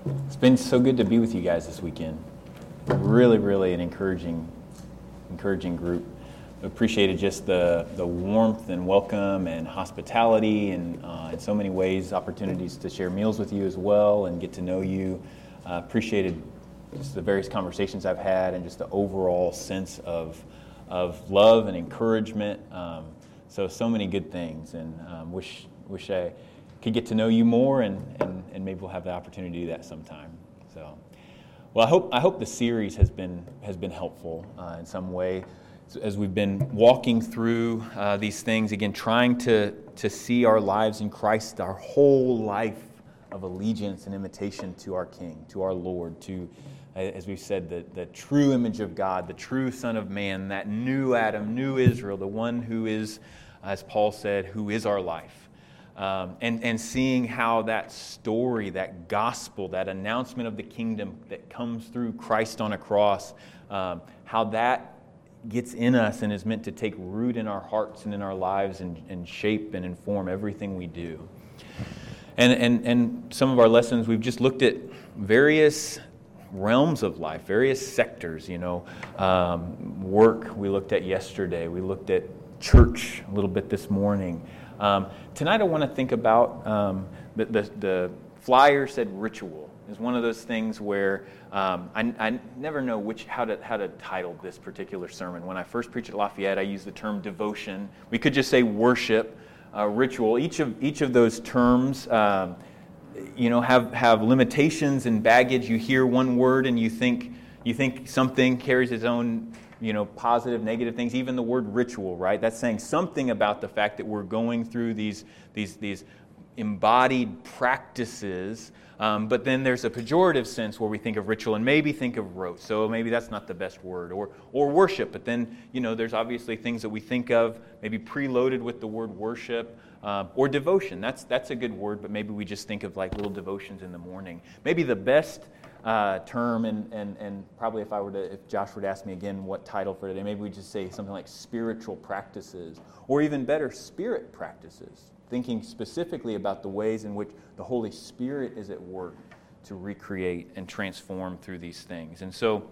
It's been so good to be with you guys this weekend. Really, really an encouraging group. Appreciated just the warmth and welcome and hospitality, and in so many ways opportunities to share meals with you as well and get to know you. Appreciated just the various conversations I've had and just the overall sense of love and encouragement. So many good things, and wish I could get to know you more, and maybe we'll have the opportunity to do that sometime. So, well, I hope the series has been helpful in some way as we've been walking through these things again, trying to see our lives in Christ, our whole life of allegiance and imitation to our King, to our Lord, to, as we've said, the true image of God, the true Son of Man, that new Adam, new Israel, the one who is, as Paul said, who is our life. And seeing how that story, that gospel, that announcement of the kingdom that comes through Christ on a cross, how that gets in us and is meant to take root in our hearts and in our lives and shape and inform everything we do. And some of our lessons, we've just looked at various realms of life, various sectors, work we looked at yesterday, we looked at church a little bit this morning. Tonight I want to think about the flyer said ritual is one of those things where I never know how to title this particular sermon. When I first preached at Lafayette, I used the term devotion. We could just say worship, ritual. Each of those terms, have limitations and baggage. You hear one word and you think something carries its own positive, negative things. Even the word ritual, right? That's saying something about the fact that we're going through these embodied practices. But then there's a pejorative sense where we think of ritual and maybe think of rote. So maybe that's not the best word. Or worship. But then, there's obviously things that we think of maybe preloaded with the word worship. Or devotion. That's a good word, but maybe we just think of like little devotions in the morning. Maybe the best term, and probably if Josh were to ask me again what title for today, maybe we just say something like spiritual practices, or even better, spirit practices, thinking specifically about the ways in which the Holy Spirit is at work to recreate and transform through these things. And so,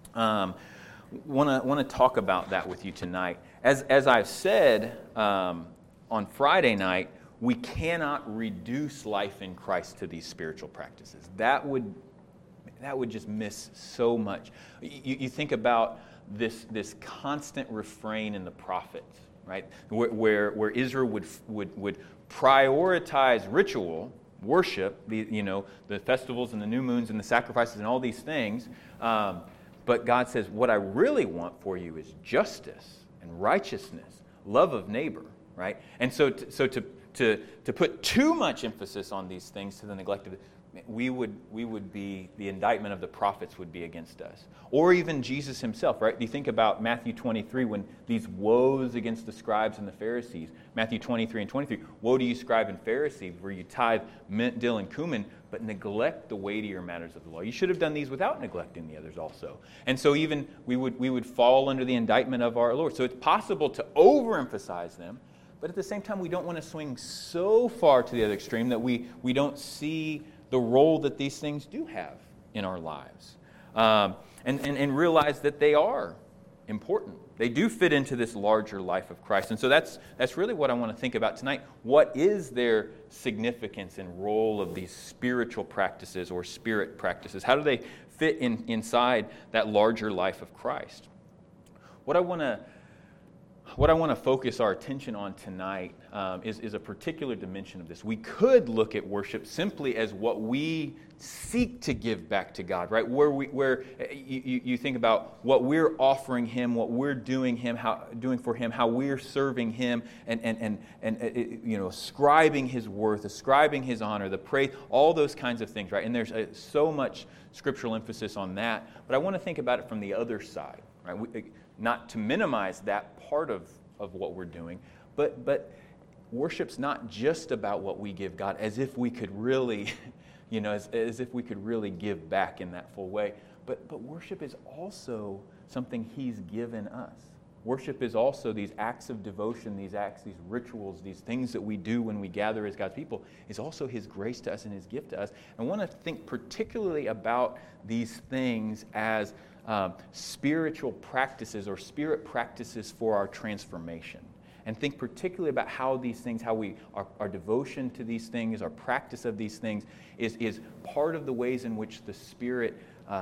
want to talk about that with you tonight. As I've said on Friday night, we cannot reduce life in Christ to these spiritual practices. That would just miss so much. You think about this constant refrain in the prophets, right? Where Israel would prioritize ritual, worship, the festivals and the new moons and the sacrifices and all these things. But God says, what I really want for you is justice and righteousness, love of neighbor, right? And so to put too much emphasis on these things to the neglect of it, we would be, the indictment of the prophets would be against us. Or even Jesus himself, right? You think about Matthew 23, when these woes against the scribes and the Pharisees. Matthew 23 and 23, woe to you, scribe and Pharisee, where you tithe mint, dill, and cumin, but neglect the weightier matters of the law. You should have done these without neglecting the others also. And so even we would fall under the indictment of our Lord. So it's possible to overemphasize them, but at the same time, we don't want to swing so far to the other extreme that we don't see the role that these things do have in our lives, and realize that they are important. They do fit into this larger life of Christ. And so that's really what I want to think about tonight. What is their significance and role of these spiritual practices or spirit practices? How do they fit inside that larger life of Christ? What I want to focus our attention on tonight is a particular dimension of this. We could look at worship simply as what we seek to give back to God, right? Where you think about what we're offering Him, what we're doing for Him, how we're serving Him, and ascribing His worth, ascribing His honor, the praise, all those kinds of things, right? And there's so much scriptural emphasis on that. But I want to think about it from the other side, right? Not to minimize that part of what we're doing, but worship's not just about what we give God, as if we could really, as if we could really give back in that full way. But worship is also something He's given us. Worship is also these acts of devotion, these acts, these rituals, these things that we do when we gather as God's people, is also His grace to us and His gift to us. I want to think particularly about these things as spiritual practices or spirit practices for our transformation. And think particularly about how these things, how our devotion to these things, our practice of these things is part of the ways in which the Spirit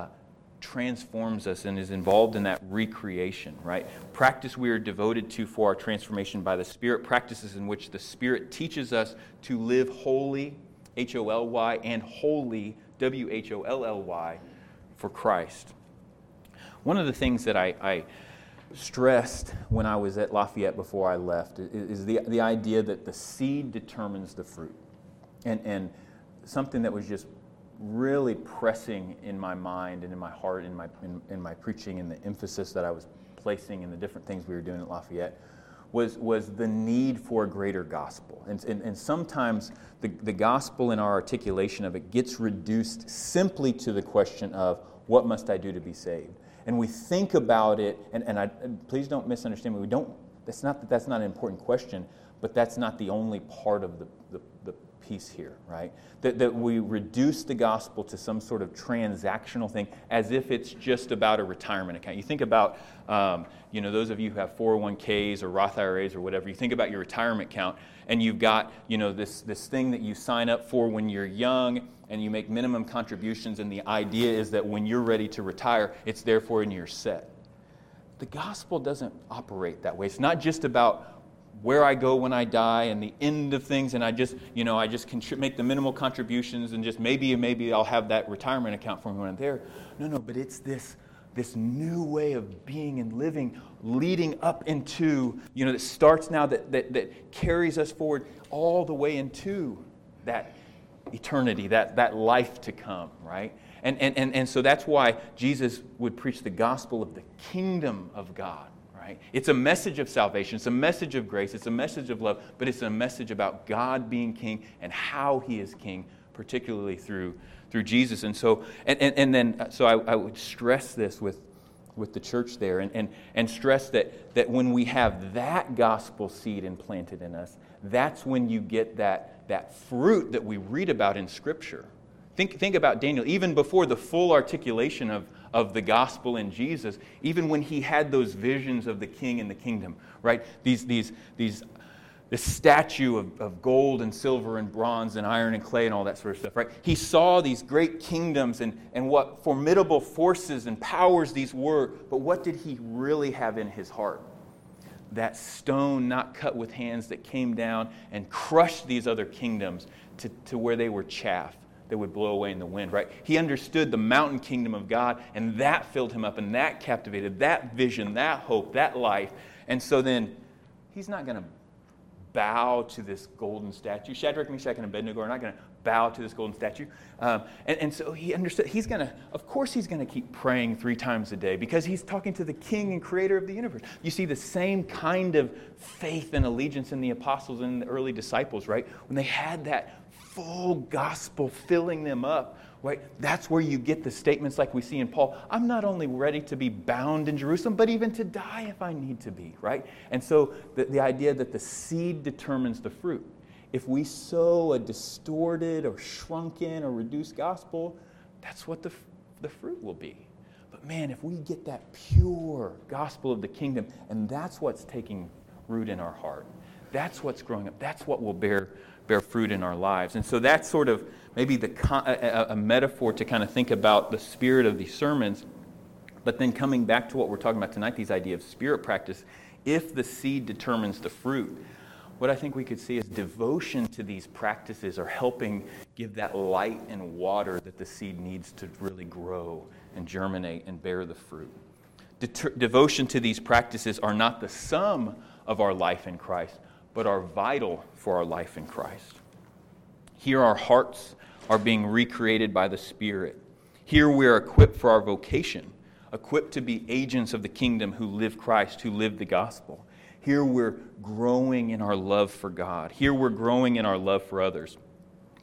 transforms us and is involved in that recreation, right? Practice we are devoted to for our transformation by the Spirit, practices in which the Spirit teaches us to live holy, H-O-L-Y, and holy, W-H-O-L-L-Y, for Christ. One of the things that I stressed when I was at Lafayette before I left is the idea that the seed determines the fruit. And something that was just really pressing in my mind and in my heart, in my preaching, and the emphasis that I was placing in the different things we were doing at Lafayette was the need for a greater gospel. And sometimes the gospel in our articulation of it gets reduced simply to the question of, what must I do to be saved? And we think about it, and please don't misunderstand me. That's not an important question, but that's not the only part of the piece here, right? That we reduce the gospel to some sort of transactional thing, as if it's just about a retirement account. You think about, those of you who have 401ks or Roth IRAs or whatever. You think about your retirement account, and you've got, this thing that you sign up for when you're young, and you make minimum contributions, and the idea is that when you're ready to retire, it's there for you and you're set. The gospel doesn't operate that way. It's not just about where I go when I die and the end of things, and I just make the minimal contributions, and just maybe I'll have that retirement account for me when I'm there. No, but it's this new way of being and living, leading up into, that starts now, that carries us forward all the way into that eternity, that life to come, right? And so that's why Jesus would preach the gospel of the kingdom of God, right? It's a message of salvation, it's a message of grace, it's a message of love, but it's a message about God being king and how He is king, particularly through Jesus. And so I would stress this with the church there, and stress that when we have that gospel seed implanted in us, that's when you get that fruit that we read about in Scripture. Think about Daniel, even before the full articulation of the gospel in Jesus, even when he had those visions of the king and the kingdom, right? This statue of gold and silver and bronze and iron and clay and all that sort of stuff, right? He saw these great kingdoms and what formidable forces and powers these were, but what did he really have in his heart? That stone not cut with hands that came down and crushed these other kingdoms to where they were chaff that would blow away in the wind, right? He understood the mountain kingdom of God, and that filled him up, and that captivated, that vision, that hope, that life. And so then he's not going to bow to this golden statue. Shadrach, Meshach, and Abednego are not going to bow to this golden statue. And so he understood of course he's going to keep praying 3 times a day, because he's talking to the king and creator of the universe. You see the same kind of faith and allegiance in the apostles and the early disciples, right? When they had that full gospel filling them up, right? That's where you get the statements like we see in Paul. I'm not only ready to be bound in Jerusalem, but even to die if I need to be, right? And so the idea that the seed determines the fruit. If we sow a distorted or shrunken or reduced gospel, that's what the fruit will be. But man, if we get that pure gospel of the kingdom, and that's what's taking root in our heart, that's what's growing up, that's what will bear fruit in our lives. And so that's sort of maybe a metaphor to kind of think about the spirit of these sermons. But then coming back to what we're talking about tonight, these idea of spirit practice, if the seed determines the fruit, what I think we could see is devotion to these practices are helping give that light and water that the seed needs to really grow and germinate and bear the fruit. Devotion to these practices are not the sum of our life in Christ, but are vital for our life in Christ. Here our hearts are being recreated by the Spirit. Here we are equipped for our vocation, equipped to be agents of the kingdom who live Christ, who live the gospel. Here we're growing in our love for God. Here we're growing in our love for others.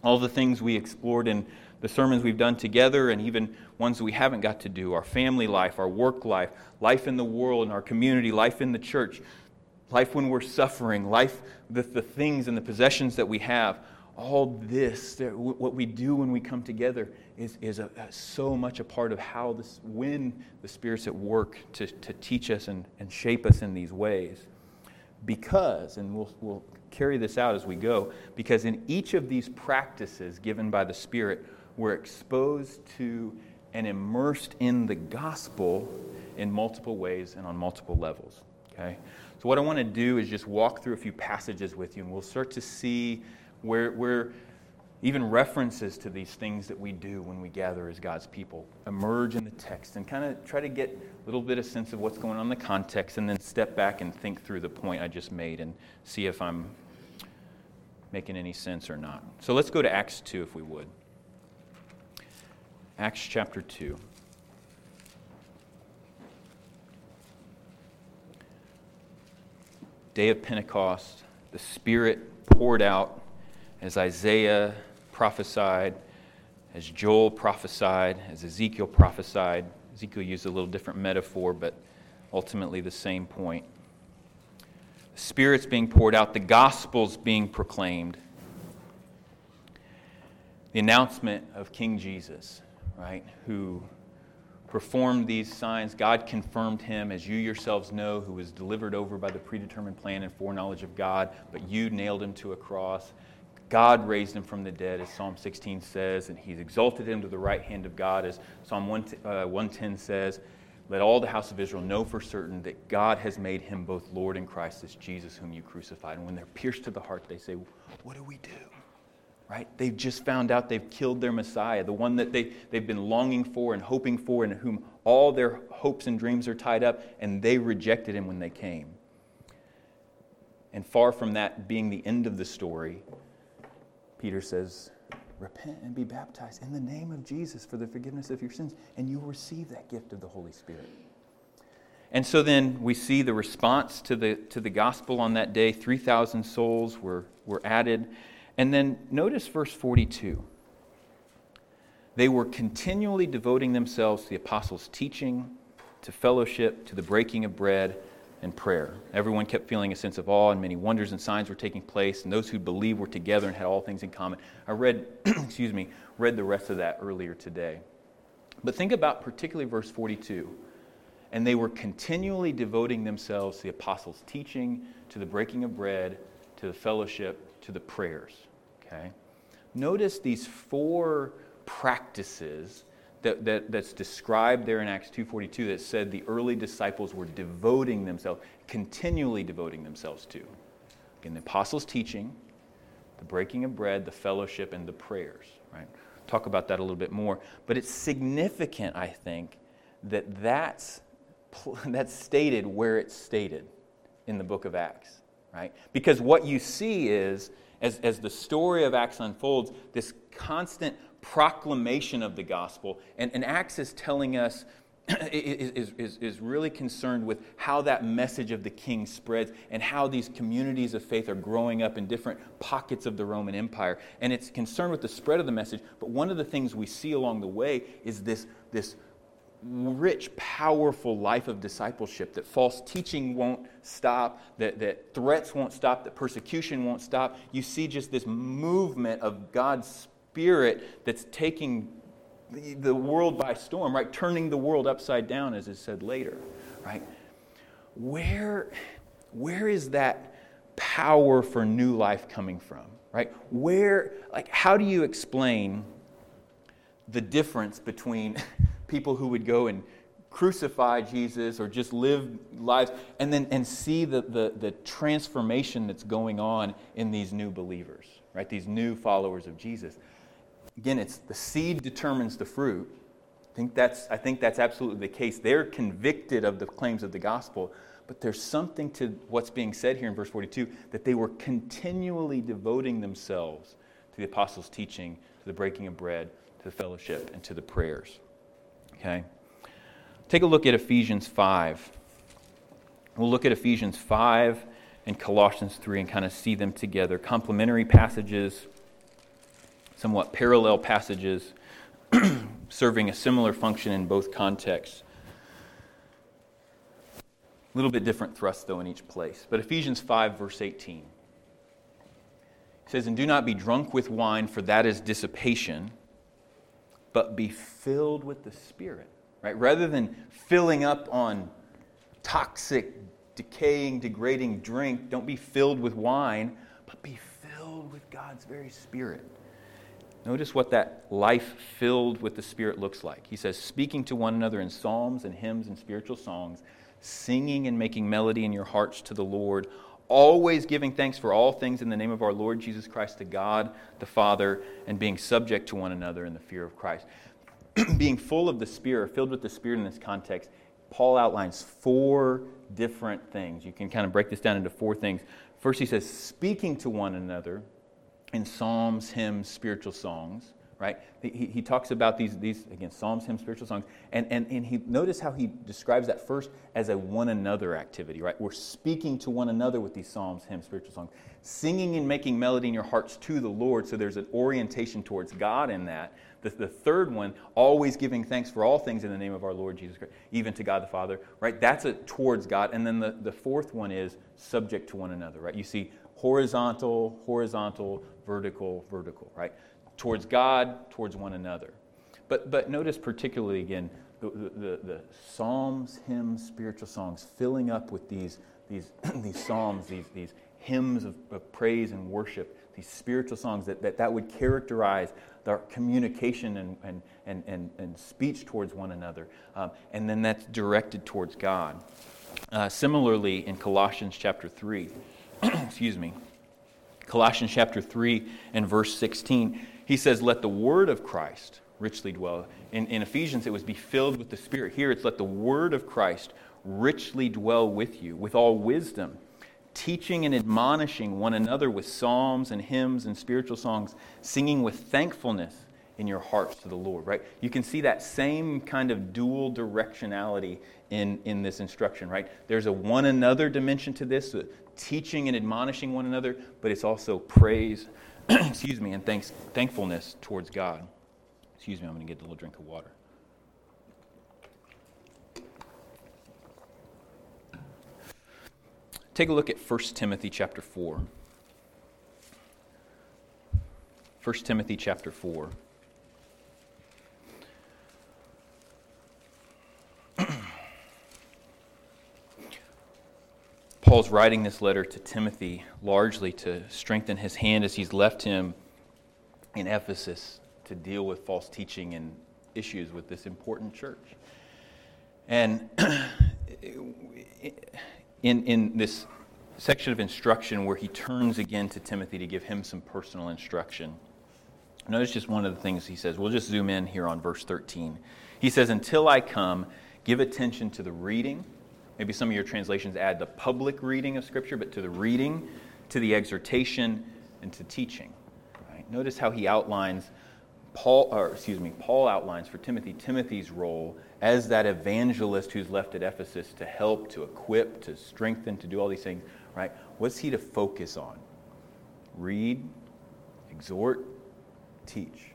all the things we explored in the sermons we've done together, and even ones we haven't got to do, our family life, our work life, life in the world, in our community, life in the church, life when we're suffering, life, the things and the possessions that we have. All this, what we do when we come together is so much a part of how when the Spirit's at work to teach us and shape us in these ways. Because, and we'll carry this out as we go, because in each of these practices given by the Spirit, we're exposed to and immersed in the gospel in multiple ways and on multiple levels. Okay? So what I want to do is just walk through a few passages with you, and we'll start to see where even references to these things that we do when we gather as God's people emerge in the text, and kind of try to get a little bit of sense of what's going on in the context, and then step back and think through the point I just made and see if I'm making any sense or not. So let's go to Acts 2 if we would. Acts chapter 2. Day of Pentecost, the Spirit poured out as Isaiah prophesied, as Joel prophesied, as Ezekiel prophesied. Ezekiel used a little different metaphor, but ultimately the same point. The Spirit's being poured out, the gospel's being proclaimed. The announcement of King Jesus, right, who performed these signs. God confirmed him, as you yourselves know, who was delivered over by the predetermined plan and foreknowledge of God, but you nailed him to a cross. God raised him from the dead, as Psalm 16 says, and he's exalted him to the right hand of God, as Psalm 110 says. Let all the house of Israel know for certain that God has made him both Lord and Christ, this Jesus whom you crucified. And when they're pierced to the heart, they say, what do we do? Right? They've just found out they've killed their Messiah, the one that they've been longing for and hoping for, and whom all their hopes and dreams are tied up, and they rejected him when they came. And far from that being the end of the story, Peter says, repent and be baptized in the name of Jesus for the forgiveness of your sins, and you will receive that gift of the Holy Spirit. And so then we see the response to the gospel on that day. 3,000 souls were added. And then notice verse 42. They were continually devoting themselves to the apostles' teaching, to fellowship, to the breaking of bread, and prayer. Everyone kept feeling a sense of awe, and many wonders and signs were taking place, and those who believed were together and had all things in common. I read the rest of that earlier today. But think about particularly verse 42. And they were continually devoting themselves to the apostles' teaching, to the breaking of bread, to the fellowship, to the prayers. Okay? Notice these four practices that's described there in Acts 2:42 that said the early disciples were devoting themselves, continually devoting themselves to. Again, the apostles' teaching, the breaking of bread, the fellowship, and the prayers. Right? Talk about that a little bit more. But it's significant, I think, that's stated where it's stated in the book of Acts. Right? Because what you see is, as the story of Acts unfolds, this constant proclamation of the gospel, and Acts is telling us, is really concerned with how that message of the king spreads and how these communities of faith are growing up in different pockets of the Roman Empire. And it's concerned with the spread of the message, but one of the things we see along the way is this rich, powerful life of discipleship, that false teaching won't stop, that threats won't stop, that persecution won't stop. You see just this movement of God's Spirit that's taking the world by storm, right? Turning the world upside down, as is said later, right? Where is that power for new life coming from, right? How do you explain the difference between people who would go and crucify Jesus or just live lives and see the transformation that's going on in these new believers, right? These new followers of Jesus. Again, it's the seed determines the fruit. I think that's absolutely the case. They're convicted of the claims of the gospel, but there's something to what's being said here in verse 42, that they were continually devoting themselves to the apostles' teaching, to the breaking of bread, to the fellowship, and to the prayers. Okay? Take a look at Ephesians 5. We'll look at Ephesians 5 and Colossians 3 and kind of see them together. Complementary passages. somewhat parallel passages serving a similar function in both contexts. A little bit different thrust, though, in each place. But Ephesians 5, verse 18. It says, "And do not be drunk with wine, for that is dissipation, but be filled with the Spirit." Right? Rather than filling up on toxic, decaying, degrading drink, don't be filled with wine, but be filled with God's very Spirit. Notice what that life filled with the Spirit looks like. He says, "Speaking to one another in psalms and hymns and spiritual songs, singing and making melody in your hearts to the Lord, always giving thanks for all things in the name of our Lord Jesus Christ to God the Father, and being subject to one another in the fear of Christ." Being full of the Spirit, filled with the Spirit in this context, Paul outlines 4 different things. You can kind of break this down into 4 things. First, he says, speaking to one another in psalms, hymns, spiritual songs. Right? He talks about these again, psalms, hymns, spiritual songs, and he notice how he describes that first as a one another activity. Right? We're speaking to one another with these psalms, hymns, spiritual songs, singing and making melody in your hearts to the Lord. So there's an orientation towards God in that. The third one, always giving thanks for all things in the name of our Lord Jesus Christ, even to God the Father. Right? That's towards God. And then the fourth one is subject to one another. Right? You see horizontal, vertical. Right? Towards God, towards one another. But notice particularly again the psalms, hymns, spiritual songs, filling up with these psalms, these hymns of praise and worship, these spiritual songs that would characterize our communication and speech towards one another. And then that's directed towards God. Similarly, in Colossians chapter 3, Colossians chapter 3 and verse 16, he says, "Let the word of Christ richly dwell." In Ephesians, it was be filled with the Spirit. Here, it's let the word of Christ richly dwell with you, with all wisdom, teaching and admonishing one another with psalms and hymns and spiritual songs, singing with thankfulness in your hearts to the Lord. Right? You can see that same kind of dual directionality in this instruction. Right? There's a one another dimension to this, teaching and admonishing one another, but it's also praise, and thankfulness towards God. I'm going to get a little drink of water. Take a look at 1 Timothy chapter 4. 1 Timothy chapter 4. Paul's writing this letter to Timothy largely to strengthen his hand as he's left him in Ephesus to deal with false teaching and issues with this important church. And in this section of instruction where he turns again to Timothy to give him some personal instruction, notice just one of the things he says. We'll just zoom in here on verse 13. He says, "Until I come, give attention to the reading." Maybe some of your translations add the public reading of Scripture, but to the reading, to the exhortation, and to teaching. Right? Notice how he outlines, Paul outlines for Timothy's role as that evangelist who's left at Ephesus to help, to equip, to strengthen, to do all these things. Right? What's he to focus on? Read, exhort, teach.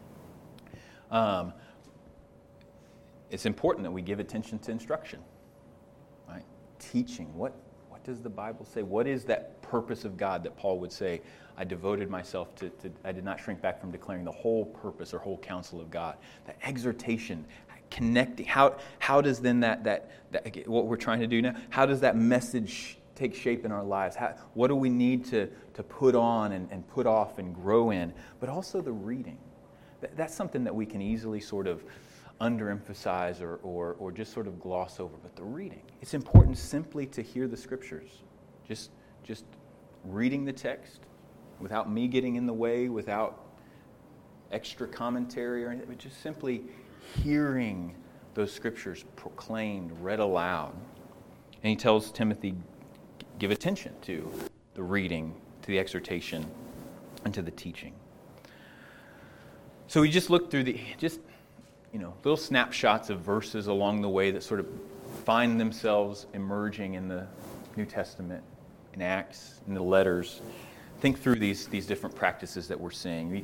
It's important that we give attention to instruction. Right? Teaching. What does the Bible say? What is that purpose of God that Paul would say, I devoted myself to I did not shrink back from declaring the whole purpose or whole counsel of God. That exhortation, connecting. How does then that what we're trying to do now, how does that message take shape in our lives? What do we need to put on and put off and grow in? But also the reading. That's something that we can easily sort of underemphasize or just sort of gloss over. But the reading, it's important simply to hear the Scriptures. Just reading the text without me getting in the way, without extra commentary or anything, but just simply hearing those Scriptures proclaimed, read aloud. And he tells Timothy, give attention to the reading, to the exhortation, and to the teaching. So we just looked through little snapshots of verses along the way that sort of find themselves emerging in the New Testament, in Acts, in the letters. Think through these different practices that we're seeing. You could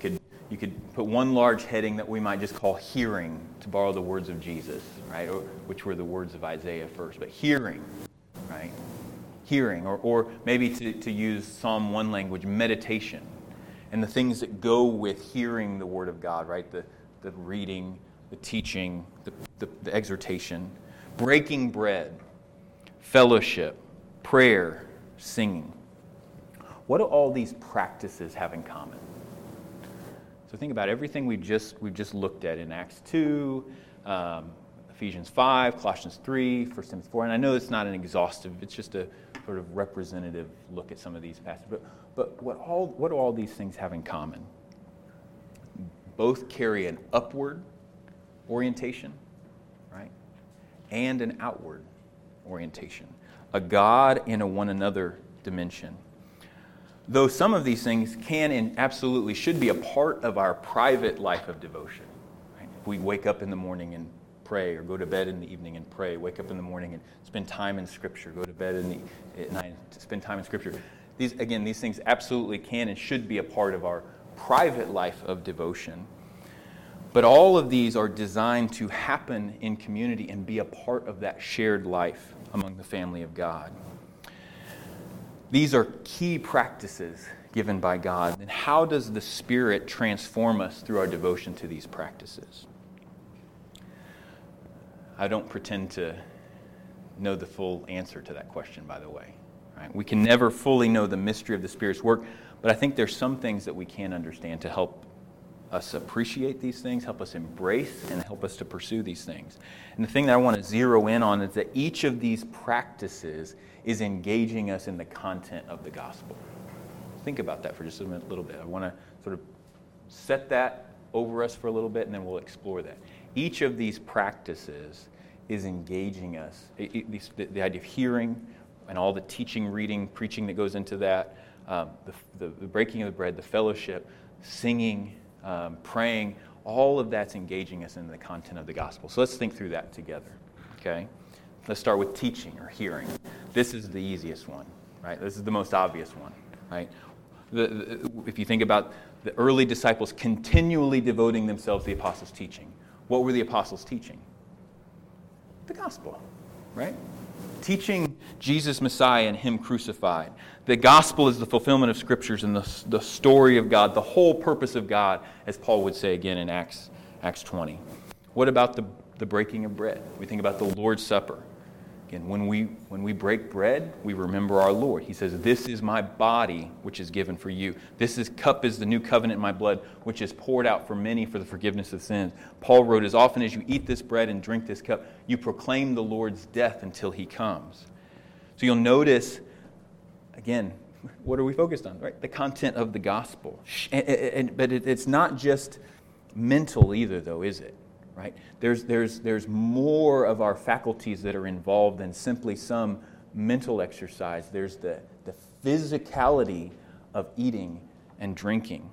you could put one large heading that we might just call hearing, to borrow the words of Jesus, right? Which were the words of Isaiah first. But hearing, right? Hearing, or maybe to use Psalm 1 language, meditation, and the things that go with hearing the Word of God, right? The reading, the teaching, the exhortation, breaking bread, fellowship, prayer, singing. What do all these practices have in common? So think about everything we've just looked at in Acts 2, Ephesians 5, Colossians 3, 1 Timothy 4. And I know it's not an exhaustive, it's just a sort of representative look at some of these passages. But what do all these things have in common? Both carry an upward orientation, right? And an outward orientation. A God and a one another dimension. Though some of these things can and absolutely should be a part of our private life of devotion. Right? If we wake up in the morning and pray, or go to bed in the evening and pray, wake up in the morning and spend time in Scripture, go to bed at night to spend time in Scripture. These things absolutely can and should be a part of our private life of devotion. But all of these are designed to happen in community and be a part of that shared life among the family of God. These are key practices given by God. And how does the Spirit transform us through our devotion to these practices? I don't pretend to know the full answer to that question, by the way. Right? We can never fully know the mystery of the Spirit's work, but I think there's some things that we can understand to help us appreciate these things, help us embrace, and help us to pursue these things. And the thing that I want to zero in on is that each of these practices is engaging us in the content of the gospel. Think about that for just a little bit. I want to sort of set that over us for a little bit, and then we'll explore that. Each of these practices is engaging us. The idea of hearing and all the teaching, reading, preaching that goes into that, the breaking of the bread, the fellowship, singing, praying, all of that's engaging us in the content of the gospel. So let's think through that together, okay? Let's start with teaching or hearing. This is the easiest one, right? This is the most obvious one, right? If you think about the early disciples continually devoting themselves to the apostles' teaching, what were the apostles teaching? The gospel, right? Teaching Jesus Messiah and Him crucified. The gospel is the fulfillment of Scriptures and the story of God, the whole purpose of God, as Paul would say again in Acts 20. What about the breaking of bread? We think about the Lord's Supper. Again, when we break bread, we remember our Lord. He says, "This is my body, which is given for you. Cup is the new covenant in my blood, which is poured out for many for the forgiveness of sins." Paul wrote, "As often as you eat this bread and drink this cup, you proclaim the Lord's death until He comes." So you'll notice, again, what are we focused on? Right? The content of the gospel. But it's not just mental either, though, is it? Right? There's more of our faculties that are involved than simply some mental exercise. There's the physicality of eating and drinking.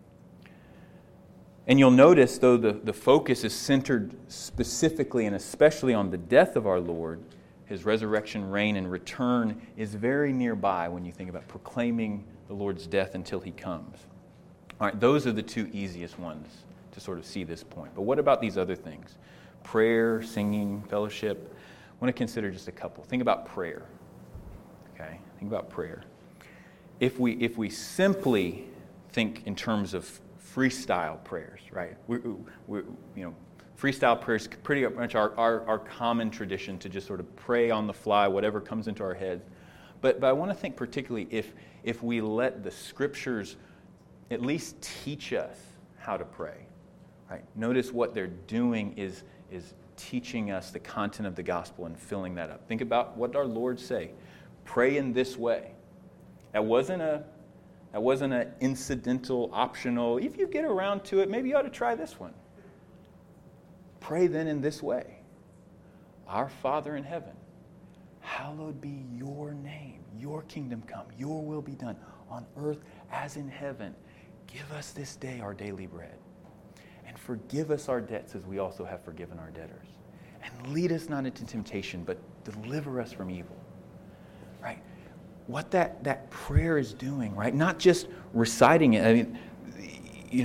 And you'll notice, though the focus is centered specifically and especially on the death of our Lord, His resurrection, reign, and return is very nearby when you think about proclaiming the Lord's death until He comes. All right, those are the two easiest ones to sort of see this point. But what about these other things? Prayer, singing, fellowship. I want to consider just a couple. Think about prayer. Okay? Think about prayer. If we simply think in terms of freestyle prayers, right? Freestyle prayers pretty much our common tradition to just sort of pray on the fly, whatever comes into our heads. But I want to think particularly if we let the Scriptures at least teach us how to pray. Right? Notice what they're doing is teaching us the content of the gospel and filling that up. Think about what our Lord say. Pray in this way. That wasn't an incidental, optional, if you get around to it, maybe you ought to try this one. Pray then in this way. Our Father in heaven, hallowed be your name. Your kingdom come. Your will be done on earth as in heaven. Give us this day our daily bread. And forgive us our debts as we also have forgiven our debtors. And lead us not into temptation, but deliver us from evil. Right? What that prayer is doing, right? Not just reciting it. I mean,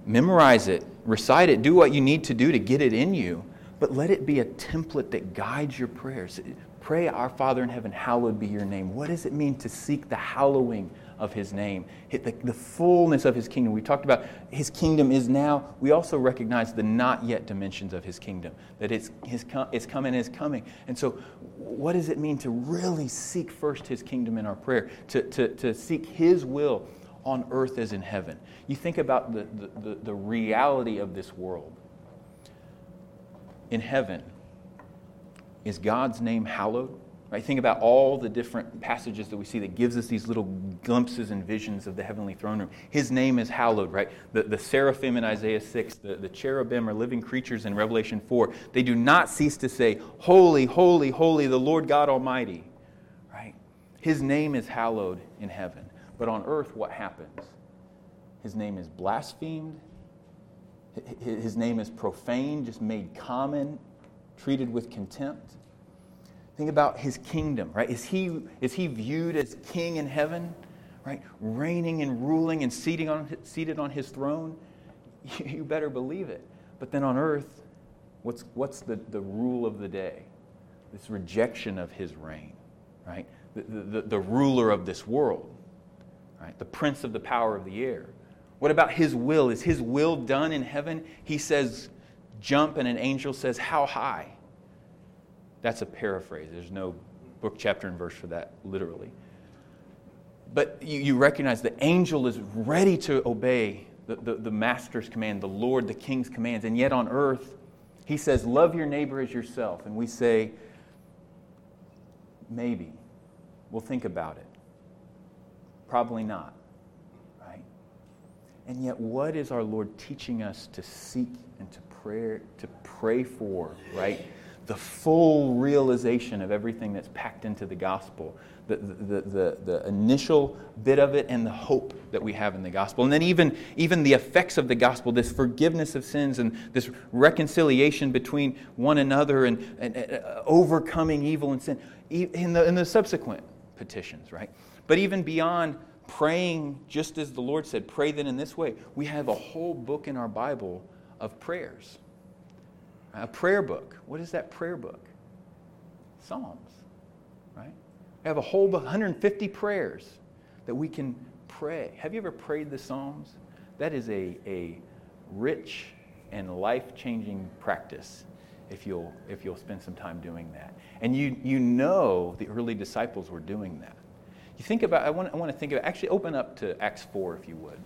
memorize it, recite it, do what you need to do to get it in you, but let it be a template that guides your prayers. Pray, Our Father in heaven, hallowed be your name. What does it mean to seek the hallowing of his name? The fullness of his kingdom. We talked about his kingdom is now. We also recognize the not yet dimensions of his kingdom, that it's coming. And so what does it mean to really seek first his kingdom in our prayer? To seek his will on earth as in heaven. You think about the reality of this world. In heaven, is God's name hallowed? Right? Think about all the different passages that we see that gives us these little glimpses and visions of the heavenly throne room. His name is hallowed, right? The seraphim in Isaiah 6, the cherubim are living creatures in Revelation 4. They do not cease to say, holy, holy, holy, the Lord God Almighty. Right? His name is hallowed in heaven. But on earth, what happens? His name is blasphemed. His name is profaned, just made common, treated with contempt. Think about his kingdom, right? Is he viewed as king in heaven, right? Reigning and ruling and seated on his throne? You better believe it. But then on earth, what's the rule of the day? This rejection of his reign, right? The ruler of this world, right? The prince of the power of the air. What about his will? Is his will done in heaven? He says, jump, and an angel says, how high? That's a paraphrase. There's no book, chapter, and verse for that, literally. But you recognize the angel is ready to obey the master's command, the Lord, the king's commands. And yet on earth, he says, love your neighbor as yourself. And we say, maybe. We'll think about it. Probably not. And yet, what is our Lord teaching us to seek and to pray for, right? The full realization of everything that's packed into the gospel, the initial bit of it, and the hope that we have in the gospel. And then even the effects of the gospel, this forgiveness of sins and this reconciliation between one another and overcoming evil and sin in the subsequent petitions, right? But even beyond praying, just as the Lord said, pray then in this way. We have a whole book in our Bible of prayers. A prayer book. What is that prayer book? Psalms, right? We have a whole book, 150 prayers that we can pray. Have you ever prayed the Psalms? That is a rich and life-changing practice if you'll spend some time doing that. And you know the early disciples were doing that. You think about, I want to think about, actually open up to Acts 4 if you would.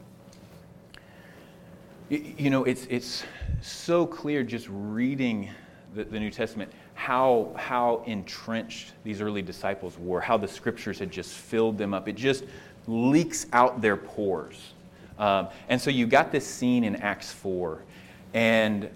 You know, it's so clear just reading the New Testament how entrenched these early disciples were, how the scriptures had just filled them up. It just leaks out their pores. And so you got this scene in Acts 4. And,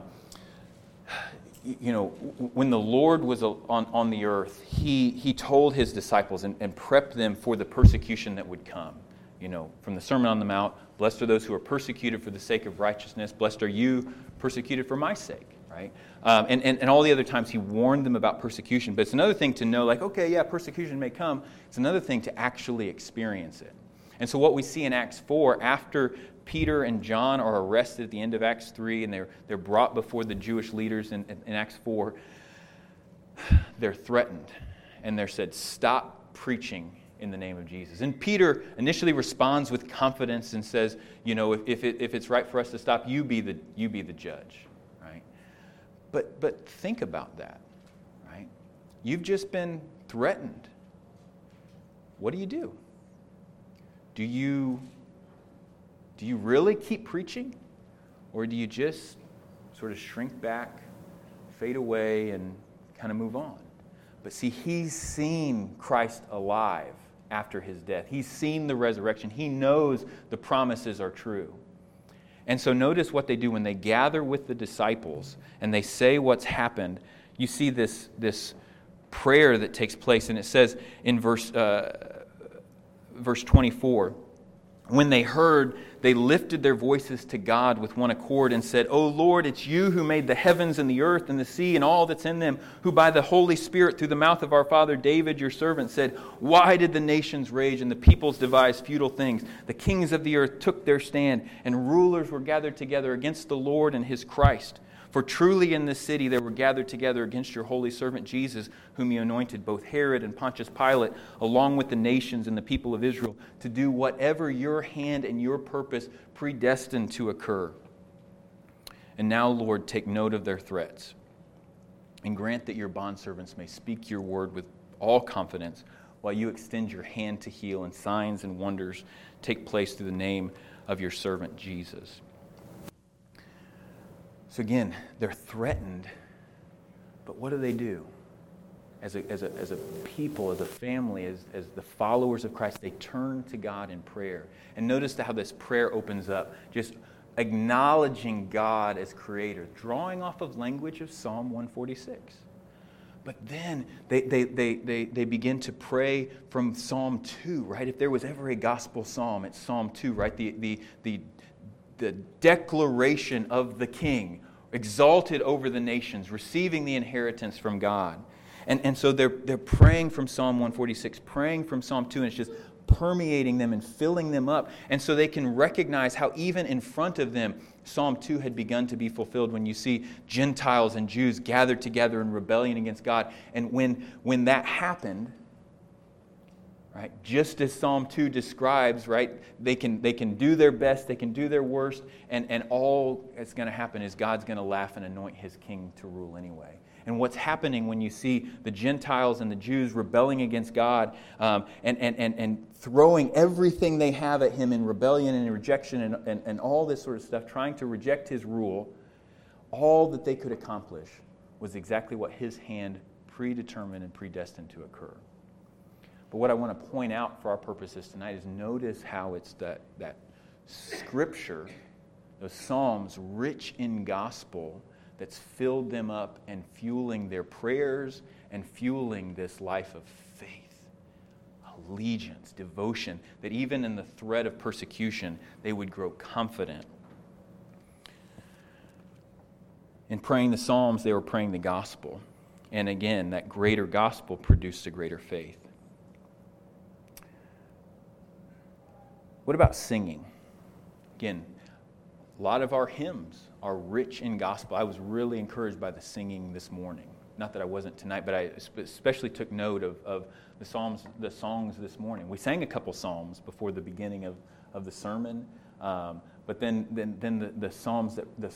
you know, when the Lord was on the earth, he told his disciples and prepped them for the persecution that would come. You know, from the Sermon on the Mount, blessed are those who are persecuted for the sake of righteousness. Blessed are you persecuted for my sake, right? And all the other times he warned them about persecution. But it's another thing to know, like, okay, yeah, persecution may come. It's another thing to actually experience it. And so what we see in Acts 4, after Peter and John are arrested at the end of Acts 3, and they're brought before the Jewish leaders in Acts 4, they're threatened. And they're said, stop preaching in the name of Jesus. And Peter initially responds with confidence and says, you know, if it's right for us to stop, you be the judge, right? But think about that, right? You've just been threatened. What do? Do you really keep preaching? Or do you just sort of shrink back, fade away, and kind of move on? But see, he's seen Christ alive after his death. He's seen the resurrection. He knows the promises are true. And so notice what they do when they gather with the disciples and they say what's happened. You see this prayer that takes place, and it says in verse 24, when they heard they lifted their voices to God with one accord and said, "O Lord, it's you who made the heavens and the earth and the sea and all that's in them, who by the Holy Spirit through the mouth of our father David, your servant, said, why did the nations rage and the peoples devise futile things? The kings of the earth took their stand, and rulers were gathered together against the Lord and his Christ. For truly in this city they were gathered together against your holy servant Jesus, whom you anointed, both Herod and Pontius Pilate, along with the nations and the people of Israel, to do whatever your hand and your purpose predestined to occur. And now, Lord, take note of their threats, and grant that your bondservants may speak your word with all confidence, while you extend your hand to heal, and signs and wonders take place through the name of your servant Jesus." So again, they're threatened, but what do? As a people, as a family, as the followers of Christ, they turn to God in prayer. And notice how this prayer opens up, just acknowledging God as creator, drawing off of language of Psalm 146. But then they begin to pray from Psalm 2, right? If there was ever a gospel psalm, it's Psalm 2, right? The declaration of the king, exalted over the nations, receiving the inheritance from God. And so they're praying from Psalm 146, praying from Psalm 2, and it's just permeating them and filling them up. And so they can recognize how even in front of them, Psalm 2 had begun to be fulfilled when you see Gentiles and Jews gathered together in rebellion against God. And when that happened, right, just as Psalm 2 describes, right, they can do their best, they can do their worst, and all that's going to happen is God's going to laugh and anoint his king to rule anyway. And what's happening when you see the Gentiles and the Jews rebelling against God and throwing everything they have at him in rebellion and rejection and all this sort of stuff, trying to reject his rule, all that they could accomplish was exactly what his hand predetermined and predestined to occur. But what I want to point out for our purposes tonight is notice how it's that scripture, those Psalms rich in gospel, that's filled them up and fueling their prayers and fueling this life of faith, allegiance, devotion, that even in the threat of persecution, they would grow confident. In praying the Psalms, they were praying the gospel. And again, that greater gospel produced a greater faith. What about singing? Again, a lot of our hymns are rich in gospel. I was really encouraged by the singing this morning. Not that I wasn't tonight, but I especially took note of the songs this morning. We sang a couple psalms before the beginning of the sermon, but then the psalms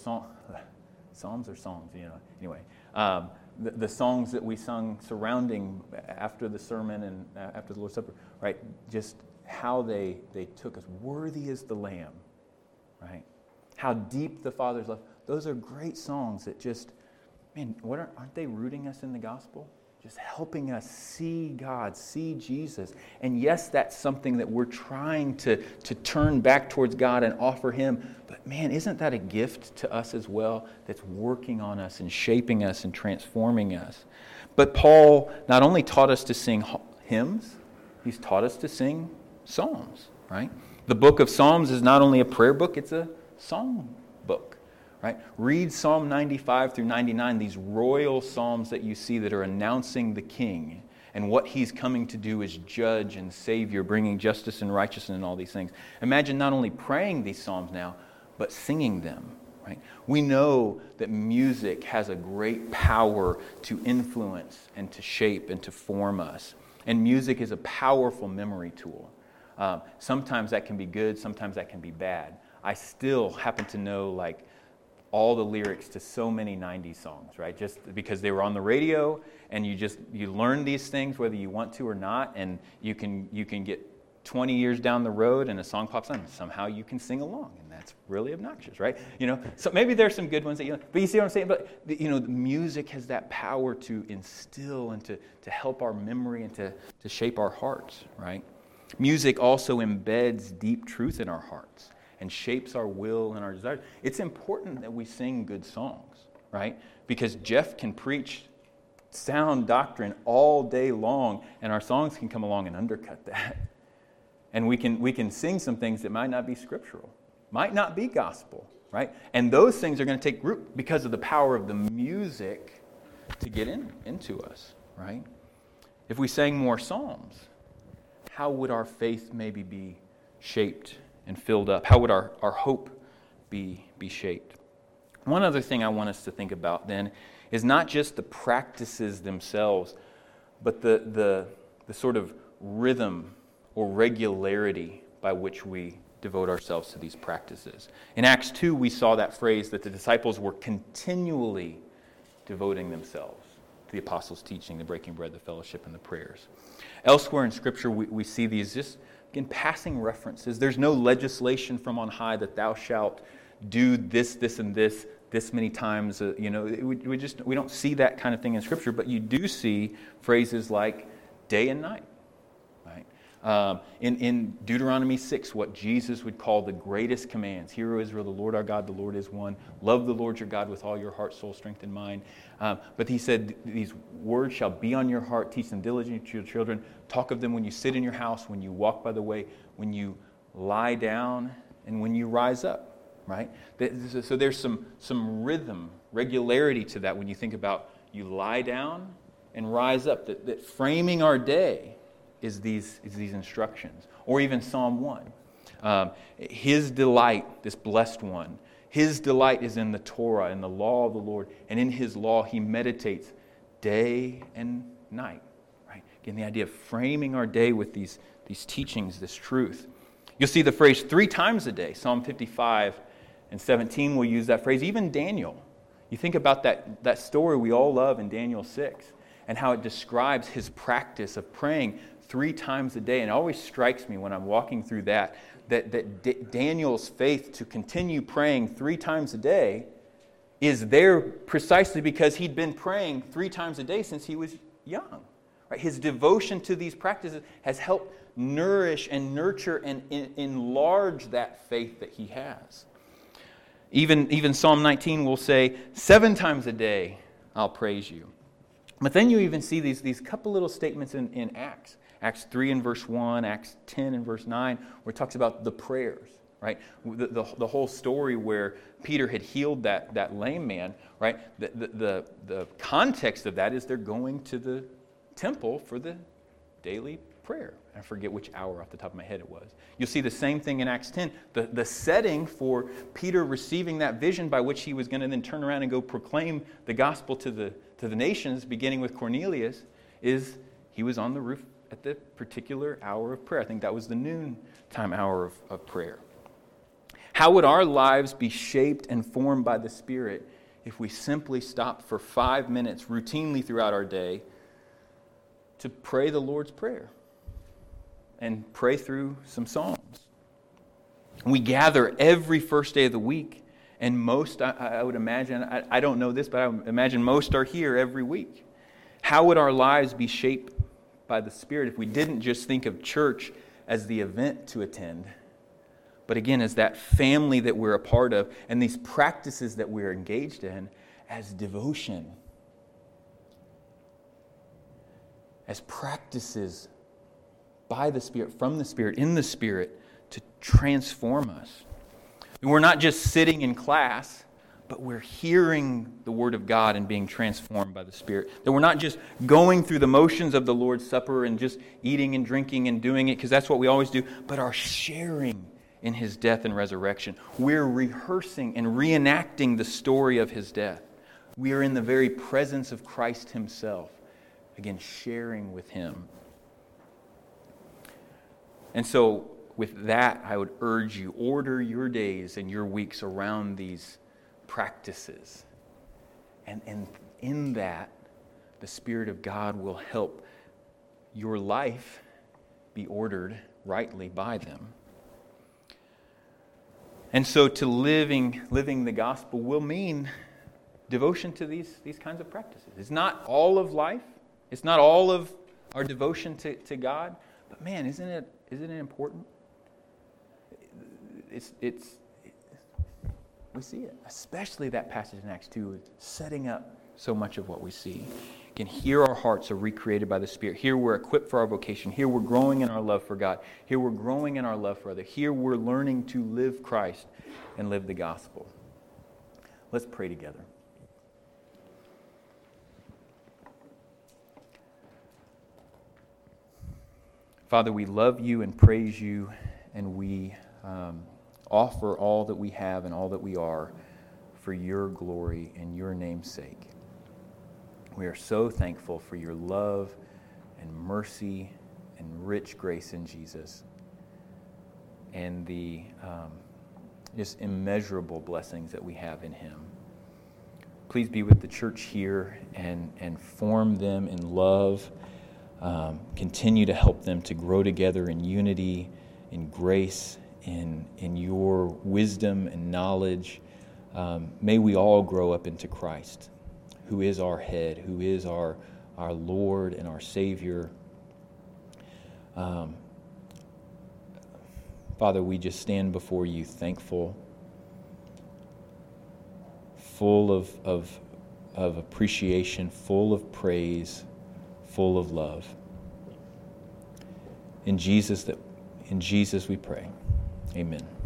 psalms are songs, you know. Anyway, the songs that we sung surrounding after the sermon and after the Lord's Supper, right? Just how they took us. Worthy is the Lamb, right? How deep the Father's love. Those are great songs that just, man, aren't they rooting us in the gospel? Just helping us see God, see Jesus. And yes, that's something that we're trying to turn back towards God and offer Him. But man, isn't that a gift to us as well that's working on us and shaping us and transforming us? But Paul not only taught us to sing hymns, he's taught us to sing psalms, right? The book of Psalms is not only a prayer book, it's a song book, right? Read Psalm 95 through 99, these royal psalms that you see that are announcing the King and what He's coming to do as judge and Savior, bringing justice and righteousness and all these things. Imagine not only praying these psalms now, but singing them, right? We know that music has a great power to influence and to shape and to form us. And music is a powerful memory tool. Sometimes that can be good, sometimes that can be bad. I still happen to know like all the lyrics to so many 90s songs, right? Just because they were on the radio, and you learn these things whether you want to or not, and you can get 20 years down the road and a song pops on, and somehow you can sing along, and that's really obnoxious, right? You know, so maybe there's some good ones that but you see what I'm saying? But you know, the music has that power to instill and to help our memory and to shape our hearts, right? Music also embeds deep truth in our hearts and shapes our will and our desires. It's important that we sing good songs, right? Because Jeff can preach sound doctrine all day long, and our songs can come along and undercut that. And we can sing some things that might not be scriptural, might not be gospel, right? And those things are going to take root because of the power of the music to get into us, right? If we sang more psalms, how would our faith maybe be shaped and filled up? How would our hope be shaped? One other thing I want us to think about then is not just the practices themselves, but the sort of rhythm or regularity by which we devote ourselves to these practices. In Acts 2, we saw that phrase that the disciples were continually devoting themselves to the apostles' teaching, the breaking bread, the fellowship, and the prayers. Elsewhere in Scripture, we see these just, again, passing references. There's no legislation from on high that thou shalt do this, this, and this many times. We don't see that kind of thing in Scripture, but you do see phrases like day and night. In Deuteronomy 6, what Jesus would call the greatest commands. Hear, O Israel, the Lord our God, the Lord is one. Love the Lord your God with all your heart, soul, strength, and mind. But he said, these words shall be on your heart. Teach them diligently to your children. Talk of them when you sit in your house, when you walk by the way, when you lie down, and when you rise up. Right? So there's some rhythm, regularity to that when you think about you lie down and rise up. That framing our day is these instructions. Or even Psalm 1. His delight, this blessed one, his delight is in the Torah, in the law of the Lord, and in his law he meditates day and night. Right? Again, the idea of framing our day with these teachings, this truth. You'll see the phrase 3 times a day. Psalm 55 and 17 will use that phrase. Even Daniel. You think about that story we all love in Daniel 6 and how it describes his practice of praying 3 times a day. And it always strikes me when I'm walking through that Daniel's faith to continue praying 3 times a day is there precisely because he'd been praying 3 times a day since he was young. Right? His devotion to these practices has helped nourish and nurture and enlarge that faith that he has. Even Psalm 19 will say, 7 times a day I'll praise you. But then you even see these couple little statements in Acts. Acts 3 and verse 1, Acts 10 and verse 9, where it talks about the prayers, right? The whole story where Peter had healed that lame man, right? The context of that is they're going to the temple for the daily prayer. I forget which hour off the top of my head it was. You'll see the same thing in Acts 10. The setting for Peter receiving that vision by which he was going to then turn around and go proclaim the gospel to the nations, beginning with Cornelius, is he was on the roof at the particular hour of prayer. I think that was the noontime hour of prayer. How would our lives be shaped and formed by the Spirit if we simply stopped for 5 minutes routinely throughout our day to pray the Lord's Prayer and pray through some Psalms? We gather every first day of the week, and most, I would imagine, I don't know this, but I would imagine most are here every week. How would our lives be shaped by the Spirit if we didn't just think of church as the event to attend, but again, as that family that we're a part of, and these practices that we're engaged in as devotion, as practices by the Spirit, from the Spirit, in the Spirit, to transform us. And we're not just sitting in class, but we're hearing the Word of God and being transformed by the Spirit. That we're not just going through the motions of the Lord's Supper and just eating and drinking and doing it, because that's what we always do, but are sharing in His death and resurrection. We're rehearsing and reenacting the story of His death. We are in the very presence of Christ Himself, again, sharing with Him. And so, with that, I would urge you, order your days and your weeks around these practices. And in that, the Spirit of God will help your life be ordered rightly by them. And so to living the gospel will mean devotion to these kinds of practices. It's not all of life. It's not all of our devotion to God. But man, isn't it important? We see it, especially that passage in Acts 2, setting up so much of what we see. Again, here our hearts are recreated by the Spirit. Here we're equipped for our vocation. Here we're growing in our love for God. Here we're growing in our love for others. Here we're learning to live Christ and live the gospel. Let's pray together. Father, we love you and praise you, and we offer all that we have and all that we are for your glory and your name's sake. We are so thankful for your love and mercy and rich grace in Jesus, and the just immeasurable blessings that we have in him. Please be with the church here and form them in love. Continue to help them to grow together in unity, in grace, in your wisdom and knowledge. May we all grow up into Christ, who is our head, who is our Lord and our Savior. Father, we just stand before you thankful, full of appreciation, full of praise, full of love. In Jesus we pray. Amen.